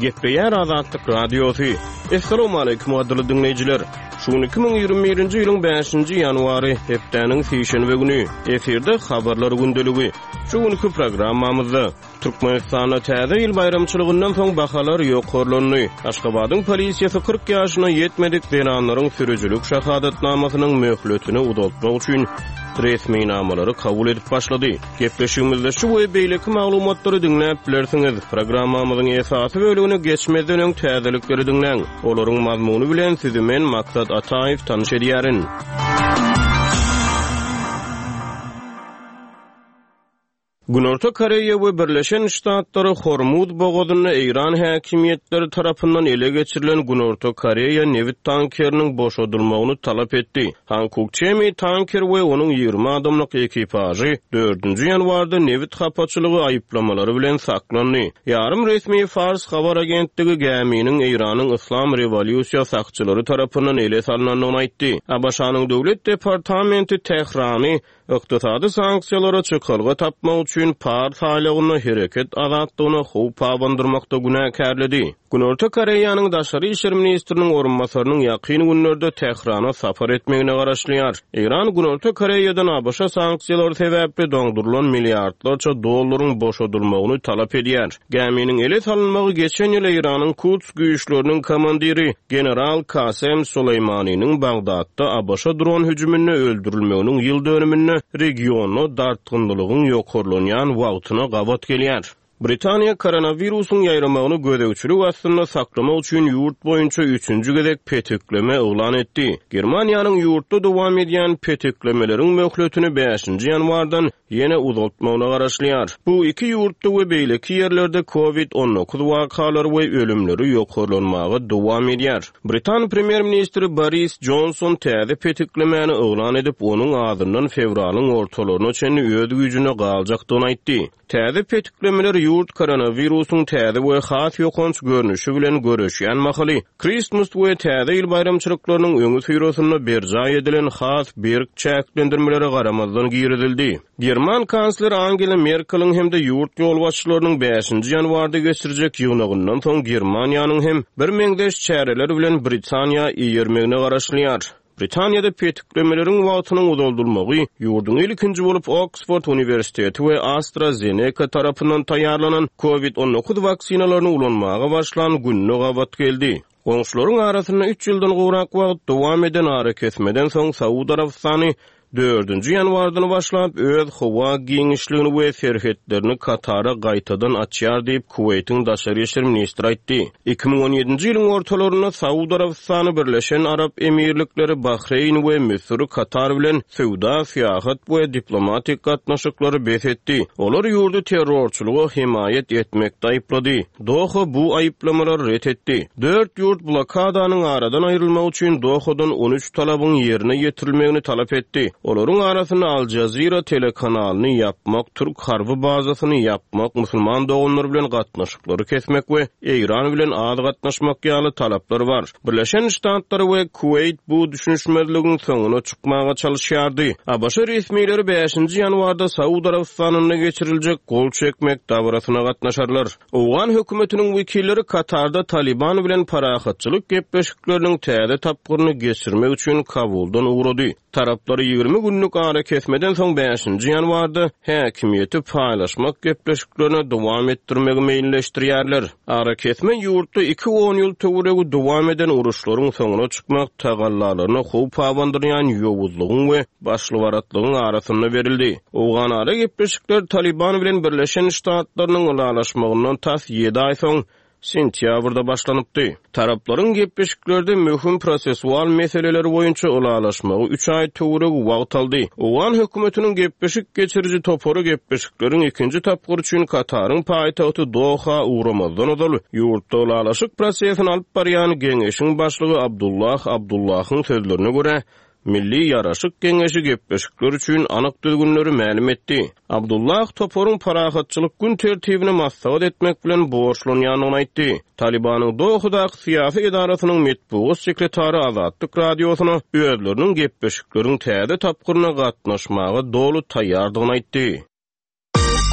Gepleyer Azatlyk Radiosu. Assalamu alaykum adly dinleyijiler. Şu 2021-nji ýylyň 5-nji ýanwary hepdeniň sýşenbe güni eferde habarlar gündeligi. Şu günkü programmamyzda Türkmenistanda täze ýyl bayramçylygyndan soň bahalar ýokarlandy. Aşgabatyň polisiýasy 40 ýaşyna ýetmedik beranlaryň sürüjülük şahadatnamasynyň möhletini uzatmak üçin resmi namalary kabul edip başlady. Gepleşigimizde şu we beýleki maglumatlary dinläp bilersiňiz. Programmamyzyň esasy bölügini geçmeden öň täzelikleri dinläň. Olaryň mazmuny bilen sizi men Maksat Ataýew tanyş edýärin. Günorta Koreýa we Birleşen Ştatlary Hormuz bogazyny Iran häkimetleri tarapyndan ele geçirilen Günorta Koreýa newit tankeriniň boşadylmagyny talap etdi. Hankuk Chemi tanker we onuň 20 adamlyk ekipajy 4-nji ýanwarda newit hapaçylygy aýyplamalary bilen saklandy. Ýarym resmi Fars habar agentligi geminiň Iranyň Islam Rewolýusiýa sakçylary tarapyndan ele salynanyny aýtdy. Abaşanyň döwlet departamenti Tehrany iqtisady sanksiýalara çykylgy tapmak üçin par haýlygyny hereket azatlygyny howp pabandyrmakda günäkärledi. Günorta Koreýanyň daşary işler ministriniň orunbasarynyň ýakyn günlerde Tehrana safar etmegine garaşlýar. Iran Günorta Koreýadan ABŞ sanksiýalary sebäpli doňdurulan milliardlarça dollaryň boşadylmagyny talap edýär. Geminiň ele salynmagy geçen ýyl Iranyň Quds güýçleriniň komandiri general Kasem Suleymanynyň Bagdatda ABŞ dron hüjümine öldürilmeginiň ýyl dönümine regiony dartgynlygyň ýokarlanýan wagtyna gabat gelýär. Britaniya koronavirusyň ýaýramagyny gödäwçilik astyna saklamak üçin ýurt boýunça 3-nji gezek petikleme oglan etdi. Germaniýanyň ýurtda dowam edýän petiklemelerin möhletini 5-nji ýanwardan ýene uzatmagyna garaşlýar. Bu iki ýurtda we beýleki ýerlerde COVID-19 wakalary we ölümleri ýokarlanmagy dowam edýär. Britan premier ministri Boris Johnson täze petiklemeni oglan edip onuň adyndan fevralyň ortalaryna çenli öz güýjüne galjakdygyny aýtdy. Täze petiklemeler ýurt koronavirusyň täze we has ýokanç görnüşi bilen göreşýän mahaly. Christmas we täze ýyl bayramçylyklarynyň öňü süýrosyna berja edilen has berk çäklendirmeleri garamazdan giýirildi. German kansler Angela Merkel'iň hem de ýurt ýolbaşçylarynyň 5-nji ýanwarda geçirijek ýygnagyndan soň Germaniýanyň hem bir meňdeş çäreleri bilen Britaniýa ýermegine garaşlýar. Britaniýada petiklemelerin wagtynyň uzaldylmagy ýurdun ilkinji bolup Oxford Universiteti we AstraZeneca tarapyndan taýýarlanan COVID-19 vaksinalaryny ulanmaga başlan günne gabat geldi. Goňşularyň arasynda 3 ýyldan gowrak wagt dowam eden ara kesmeden soň Saudi Arabistany 4-nji ýanwardan başlap öz howa giňişligini we serhetlerini Katara gaýtadan açýar diýip Kuweytiň daşary işler ministri aýtdy. 2017-nji ýylyň ortalaryna Saudi Arabistany Birleşen Arap Emirlikleri, Bahreyn we Misr Katar bilen sowda, syýahat we diplomatik gatnaşyklary besetdi. Olar ýurdu terrorçylyga himayet etmekde aýyplady. Doha bu aýyplamalar ret etdi. 4 ýurt blokadanyň aradan aýrylmak üçin Dohadan 13 talabyň ýerine ýetirilmegini talap etdi. Olaryň arasynda Al Jazeera telekanalyny yapmak, Türk harby bazasyny yapmak, musulman doganlar bilen gatnaşyklary kesmek we Iran bilen az gatnaşmak ýaly talaplar bar. Birleşen Ştatlary we Kuweyt bu düşünşmezligiň soňuna çykmaga çalışýardy. ABŞ resmileri 5-nji ýanwarda Saudi Arabistanyna geçiriljek gol çekmek dawrasyna gatnaşarlar. Owgan hökümetiniň wekilleri Katarda Taliban bilen parahatçylyk gepleşikleriniň täze tapgyryny geçirmek üçin Kabuldan ugrady. Tarapları 20 günlük ara kesmeden soň 5-nji ýanwarda häkimiýeti paýlaşmak gepleşiklerini dowam etdirmegi meýilleşdirýärler. Ara kesme ýurtda 2-10 ýyl töweregi dowam eden uruşlaryň soňuna çykmak tagallalaryny howp pabandyrýan ýowuzlygyň we başlywaratlygyň arasynda berildi. Owgan ara gepleşikler Taliban bilen Birleşen Ştatlarynyň ulalaşmagyndan tas 7 aý soň sentýabrda başlanypdy. Taraplaryň gepleşiklerde möhüm prosesual meseleleri boýunça ulalaşmagy 3 aý töwereg wagt aldy. Owgan hökümetiniň gepleşik geçiriji topory gepleşiklerin ikinji tapgyr üçin Kataryň paýtagty Doha uğramazdan odaly. Ýurtda ulalaşyk prosesini alyp barýan geňeşiň başlygy Abdullahyň sözlerine görä, Milli Yaraşyk Geňeşi gepleşikler üçin anyk düzgünleri ma'lum etdi. Abdullah toporyň parahatçylyk gün tertibine maslahat etmek bilen borçlanýanyny aýtdy. Talibanyň Dohadaky syýasy idarasynyň metbuat sekretary Azatlyk radiosyna özleriniň gepleşikleriniň täze tapgyryna gatnaşmagy dolu taýýardygyny aýtdy.